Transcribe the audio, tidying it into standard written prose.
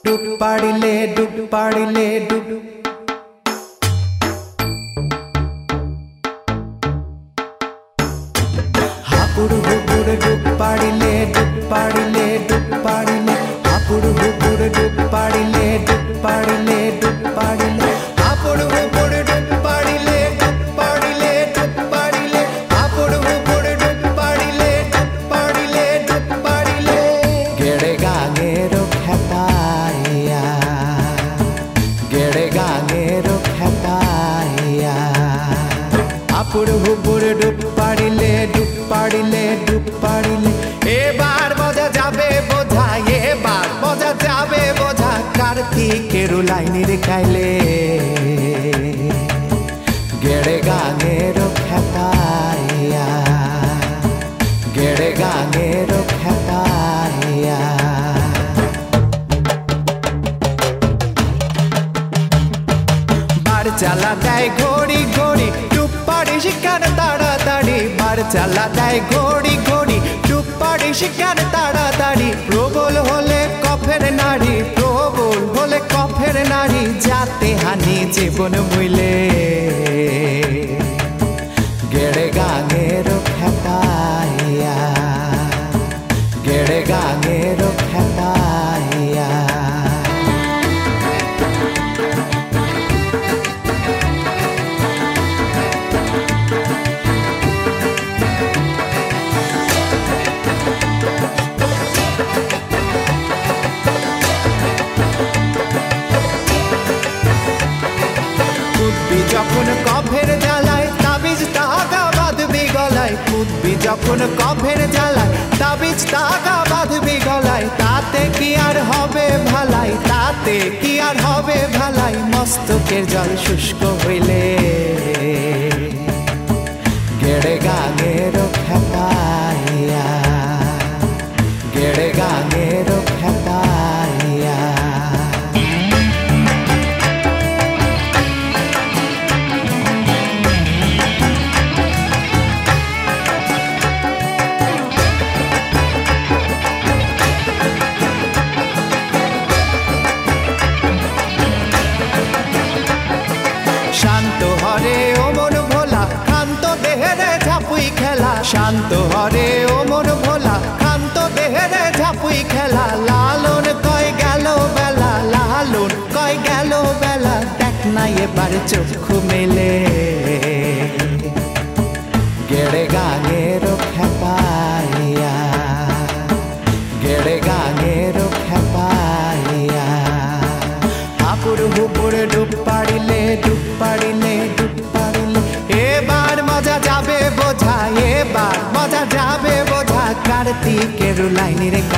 ডুব পাড়িলে ডুব হাপুড় হুপুড় ডুব পাড়িলে হাপুড় হুপুড় ডুব পাড়িলে হাপুড় হুপুড় ডুব পাড়িলে হাপুড় হুপুড় ডুব পাড়িলে গেড়ে গাঙেরো খেপাইয়া হাপুড় হুপুড় ডুব পাড়িলে এবার মজা যাবে বোঝা কার্তিকের লাইনের খাইলে গেড়ে গাঙেরো খেপাইয়া বার চালা দেয় ঘড়ি ডুব পাড়ি শিকার তাড়াতাড়ি বার চালা দেয় ঘড়ি ডুব পাড়ি শিকার তাড়াতাড়ি প্রবল হলে কফের নারী যাতে হানি জীবন বইলে গেড়ে গাঙেরো খেপাইয়া যখন কফের জ্বালায় তাবিজ তাগা বাঁধবি গলায় উঠবি যখন কফের জ্বালায় তাবিজ তাগা বাঁধবি গলায় তাতে কি আর হবে ভালাই মস্তকের জল শুষ্ক হইলে গেড়ে গাঙেরো খেপাইয়া শান্ত হরে ও মন ভোলা ক্ষান্ত দেহেরে ঝাপুই খেলা শান্ত হরে ও মন ভোলা ক্ষান্ত দেহেরে ঝাপুই খেলা লালন কয় গেল বেলা দেখ না এবার চক্ষু মেলে গেড়ে গাঙেরো খেপাইয়া হাপুড় হুপুড় ডুব পাড়িলে এবার মজা যাবে বোঝা কার্তিকের লাইনের